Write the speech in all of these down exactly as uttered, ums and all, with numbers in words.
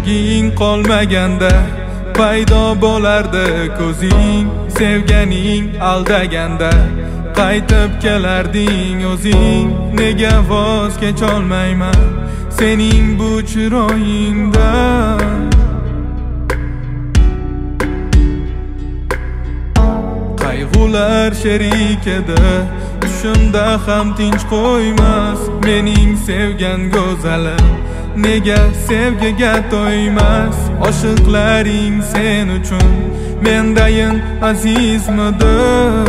sevging qolmaganda paydo bo'lardi ko'zing, sevganing aldaganda qaytib kelarding o'zing. Nega voz kecholmayman sening bu chiroyingdan? Qayg'ular sherik edi, tushimda ham tinch qo'ymas mening sevgan go'zalim. Nega sevgiga to'ymas oshiqlaring sen uchun mendayin azizmidi?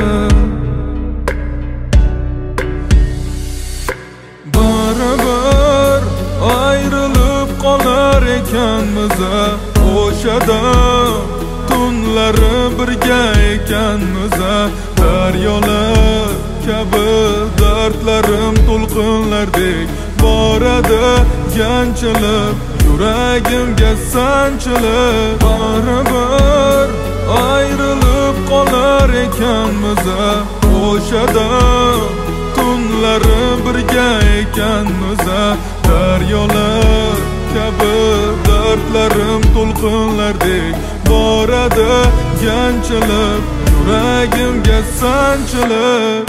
Baribir ayrilib qolar ekanmiz o'shada, tunlari birga ekanmiz. Daryolar kabi dardlarim to'lqinlardek boradi yanchilib, yuragimga sanchilib. Baribir ayrilib qolar ekanmiz o'shada, tunlari birga ekanmiz. Daryolar kabi dardlarim to'lqinlardek boradi yanchilib, yuragimga sanchilib.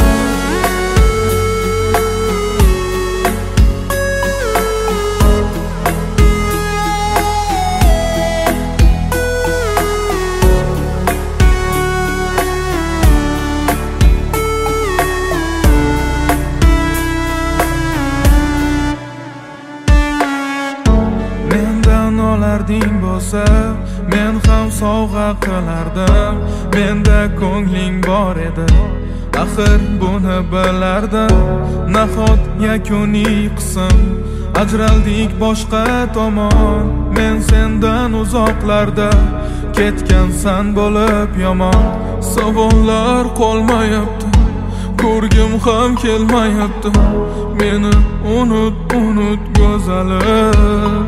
Olarding bo'lsa men ham sovg'a qilardim. Menda ko'ngling bor edi, axir buni bilardim. Nahot yakuniy qism ajraldik boshqa tomon. Men sendan uzoqlarda ketgansan bo'lib yomon. Savollar qolmayapti, ko'rgim ham kelmayapti. Meni unut, unut go'zalim.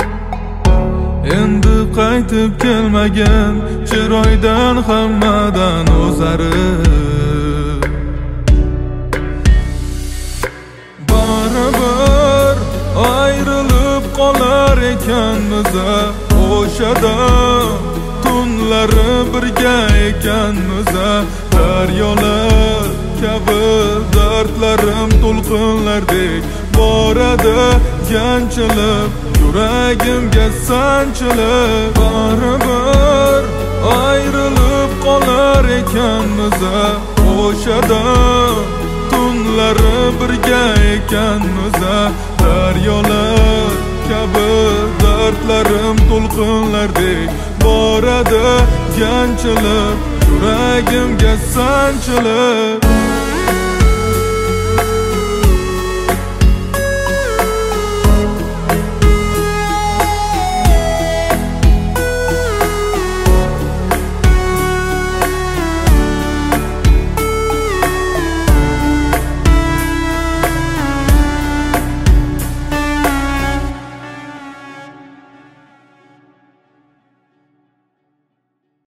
Endi qaytib kelmagan chiroydan hammadan o'zarib. Baribir ayrilib qolar ekanmiz o'shada, tunlari birga ekanmiz. Daryolar kabi dardlarim to'lqinlardek boradi yanchilib, yuragimga sanchilib. Baribir ayrilib qolar ekanmiz o'shada, tunlari birga ekanmiz. Daryolar kabi dardlarim to'lqinlardek boradi yanchilib, yuragimga sanchilib.